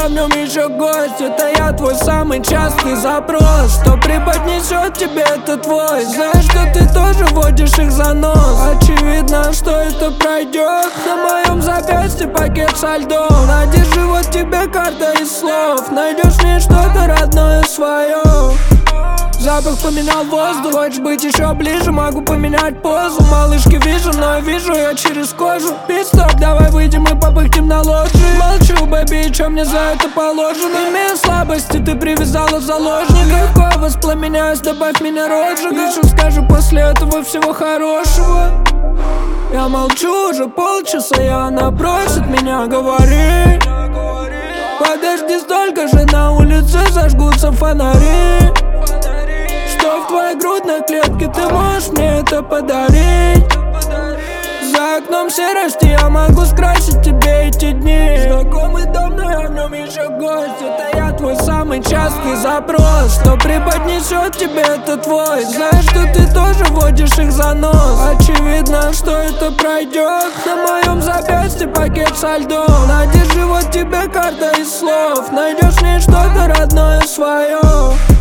в нем еще гость. Это я твой самый частый запрос. Что преподнесет тебе это твой. Знаешь, что ты тоже водишь их за нос. Очевидно, что это пройдет. На моем запястье пакет со льдом. Надержи, вот тебе карта из слов. Найдешь в ней что-то родное свое. Запах поменял воздух. Хочешь быть еще ближе, могу поменять позу. Малышки вижу, но вижу я через кожу. Пит-стоп, давай выйдем и попыхтим на лоджии. Молчу, бэби, чё мне за это положено? Имея слабости, ты привязала заложника. Легко воспламеняюсь, добавь меня розжига. Еще скажу после этого всего хорошего. Я молчу уже полчаса, и она просит меня говорить. Подожди, столько же на улице зажгутся фонари. Что в твоей грудной клетке, ты можешь мне это подарить? За окном серости, я могу скрасить тебе эти дни. Знакомый дом, но я в нем еще гость. Это я твой самый частый запрос. Что преподнесет тебе это твой. Знаешь, что ты тоже водишь их за нос. Очевидно, что это пройдет. На моем запястье пакет со льдом. Надержи, вот тебе карта из слов. Найдешь в ней что-то родное свое.